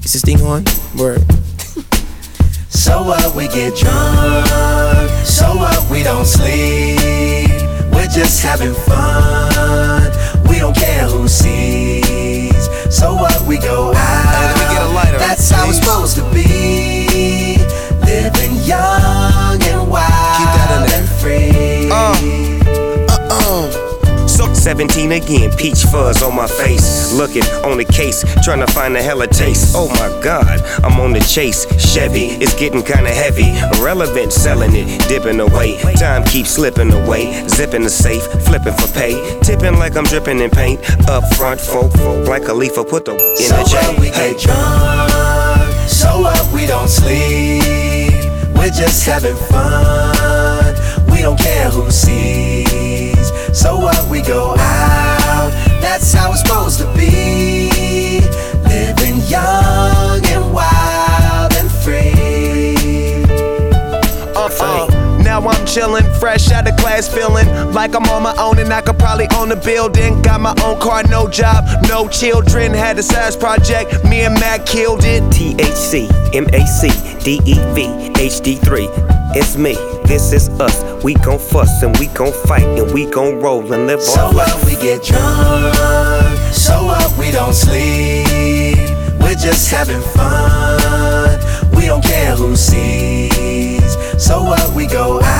Is this thing on? Word. So what, we get drunk. So what, we don't sleep. We're just having fun. We don't care who sees. So what, we go out. Let me get a lighter. That's how it's supposed to be. Living young and wild and free. 17 again, peach fuzz on my face. Looking on the case, trying to find a hella taste. Oh my God, I'm on the chase. Chevy, it's getting kinda heavy. Irrelevant, selling it, dipping away. Time keeps slipping away. Zipping the safe, flipping for pay. Tipping like I'm dripping in paint. Up front, folk, like a leaf, put the in the J. So what, we get drunk. So what, we don't sleep. We're just having fun. We don't care who sees. So what, we go out. That's how it's supposed to be. Living young and wild and free. Now I'm chillin', fresh out of class, feeling like I'm on my own and I could probably own a building. Got my own car, no job, no children. Had a size project, me and Mac killed it. THC, MAC, DEV, HD3. It's me, this is us. We gon' fuss and we gon' fight and we gon' roll and live So our life. what, we get drunk. So what, we don't sleep. We're just having fun. We don't care who sees. So what, we go out.